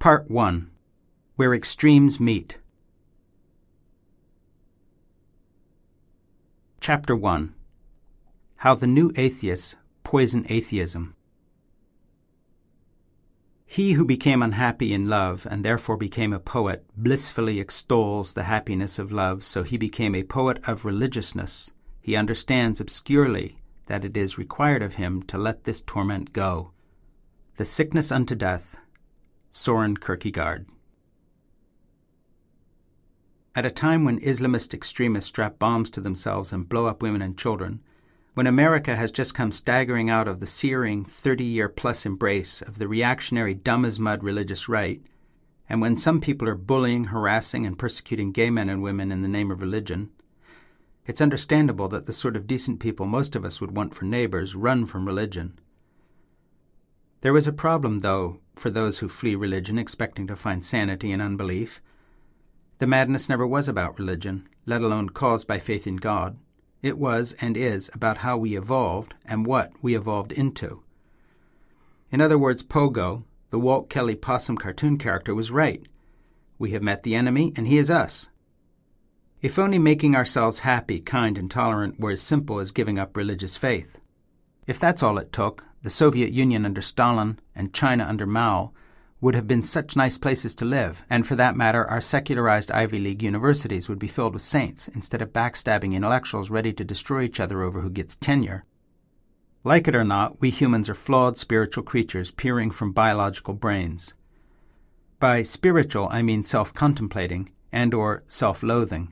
Part 1. Where Extremes Meet. Chapter 1. How the New Atheists Poison Atheism. He who became unhappy in love and therefore became a poet blissfully extols the happiness of love, so he became a poet of religiousness. He understands obscurely that it is required of him to let this torment go. The Sickness unto Death, Soren Kierkegaard. At a time when Islamist extremists strap bombs to themselves and blow up women and children, when America has just come staggering out of the searing 30-year-plus embrace of the reactionary dumb-as-mud religious right, and when some people are bullying, harassing, and persecuting gay men and women in the name of religion, it's understandable that the sort of decent people most of us would want for neighbors run from religion. There was a problem, though, for those who flee religion expecting to find sanity in unbelief. The madness never was about religion, let alone caused by faith in God. It was and is about how we evolved and what we evolved into. In other words, Pogo, the Walt Kelly possum cartoon character, was right. We have met the enemy, and he is us. If only making ourselves happy, kind, and tolerant were as simple as giving up religious faith. If that's all it took, the Soviet Union under Stalin and China under Mao would have been such nice places to live, and for that matter, our secularized Ivy League universities would be filled with saints instead of backstabbing intellectuals ready to destroy each other over who gets tenure. Like it or not, we humans are flawed spiritual creatures peering from biological brains. By spiritual, I mean self-contemplating and/or self-loathing.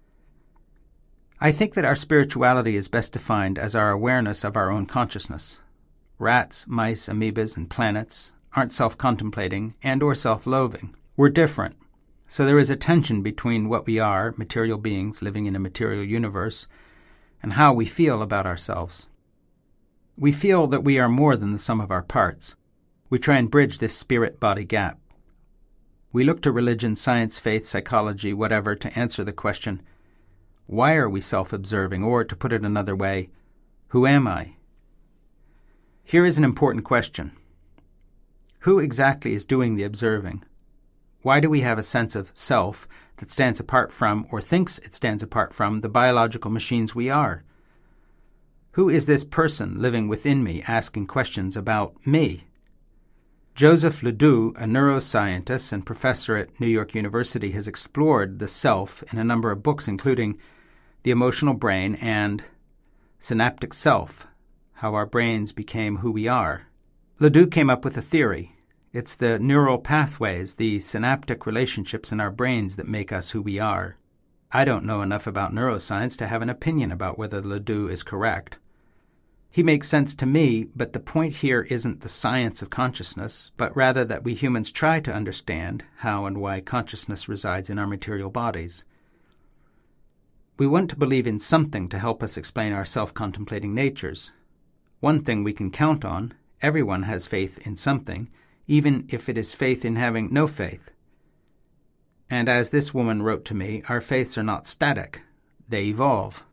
I think that our spirituality is best defined as our awareness of our own consciousness. Rats, mice, amoebas, and planets aren't self-contemplating and/or self-loathing. We're different. So there is a tension between what we are, material beings living in a material universe, and how we feel about ourselves. We feel that we are more than the sum of our parts. We try and bridge this spirit-body gap. We look to religion, science, faith, psychology, whatever, to answer the question, why are we self-observing? Or, to put it another way, who am I? Here is an important question. Who exactly is doing the observing? Why do we have a sense of self that stands apart from, or thinks it stands apart from, the biological machines we are? Who is this person living within me asking questions about me? Joseph Ledoux, a neuroscientist and professor at New York University, has explored the self in a number of books, including The Emotional Brain and Synaptic Self, How Our Brains Became Who We Are. Ledoux came up with a theory. It's the neural pathways, the synaptic relationships in our brains that make us who we are. I don't know enough about neuroscience to have an opinion about whether Ledoux is correct. He makes sense to me, but the point here isn't the science of consciousness, but rather that we humans try to understand how and why consciousness resides in our material bodies. We want to believe in something to help us explain our self-contemplating natures. One thing we can count on: everyone has faith in something, even if it is faith in having no faith. And as this woman wrote to me, our faiths are not static. They evolve.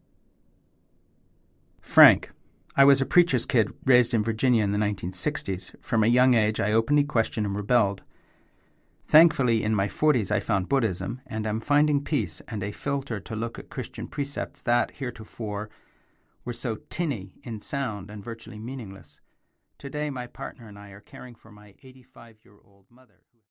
Frank. I was a preacher's kid raised in Virginia in the 1960s. From a young age, I openly questioned and rebelled. Thankfully, in my 40s, I found Buddhism, and am finding peace and a filter to look at Christian precepts that, heretofore, were so tinny in sound and virtually meaningless. Today, my partner and I are caring for my 85-year-old mother.